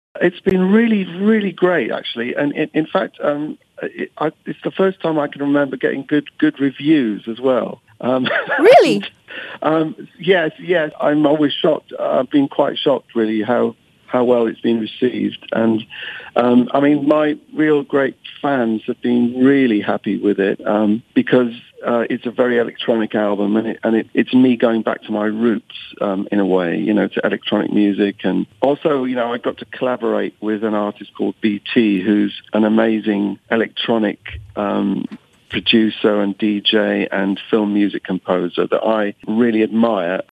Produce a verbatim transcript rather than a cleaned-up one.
It's been really, really great, actually. And in, in fact, um, it, I, it's the first time I can remember getting good good reviews as well. Um, Really? um, yes, yes. I'm always shocked. I've been quite shocked, really, how how well it's been received. And, um, I mean, my real great fans have been really happy with it um, because uh, it's a very electronic album, and, it, and it, it's me going back to my roots um, in a way, you know, to electronic music. And also, you know, I got to collaborate with an artist called B T, who's an amazing electronic um producer and D J and film music composer that I really admire.